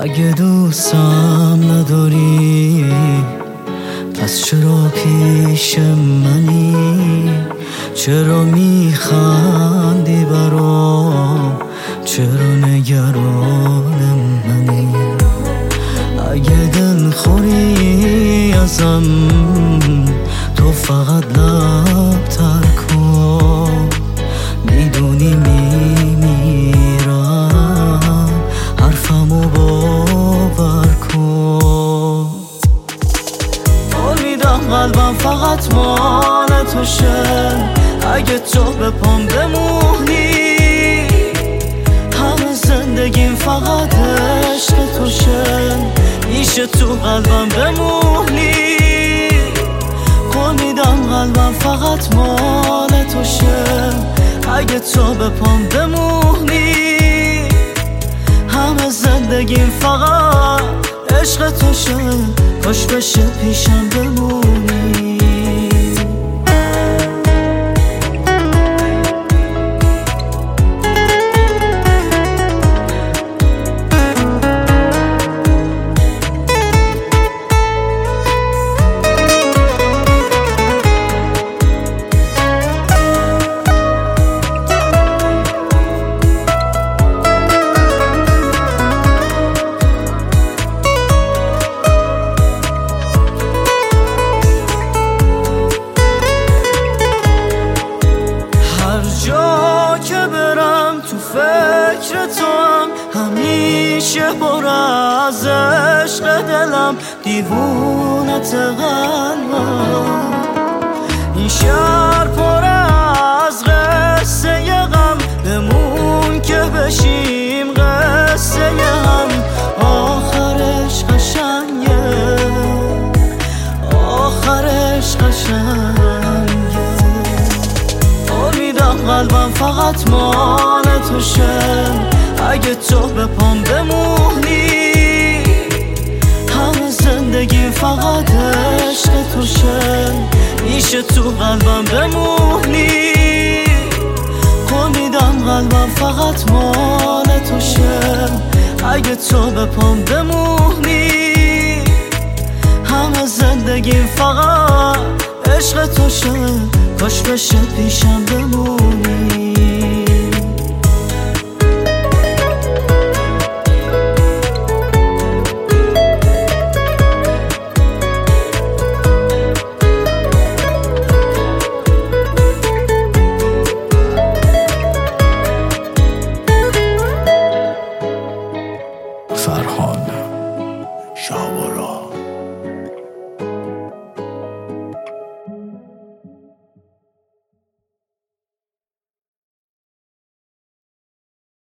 اگه دوستم نداری پس چرا پیش منی؟ چرا میخندی برام؟ چرا نگران منی؟ اگه دل خوری ازم تو فقط لب تر کن، میدونی میمیرم، حرفمو باور کن. قول میدم قلبم فقط مال توشه، اگه تو به پام بمونی همه زندگیم فقط عشق توشه، میشه تو قلبم بمونی. قول میدم قلبم فقط مال توشه، اگه تو به پام بمونی همه زندگیم فقط عشق توشه، کاش بشه پیشم بمونی. جا که برم تو فکر تو هم، همیشه پر از عشق دلم، دیوونت قلبم. این شهر پر از قصه غم، بمون که بشیم قصه هم. آخرش قشنگه، آخرش قشنگه. قلبم فقط مال توشه، اگه تو به پام بمونی همه زندگی فقط عشق توشه، میشه تو قلبم بمونی. قول میدم قلبم فقط مال توشه، اگه تو به پام بمونی همه زندگی فقط عشق توشه، کاش بشه پیشم بمونی. فرهاد شاورا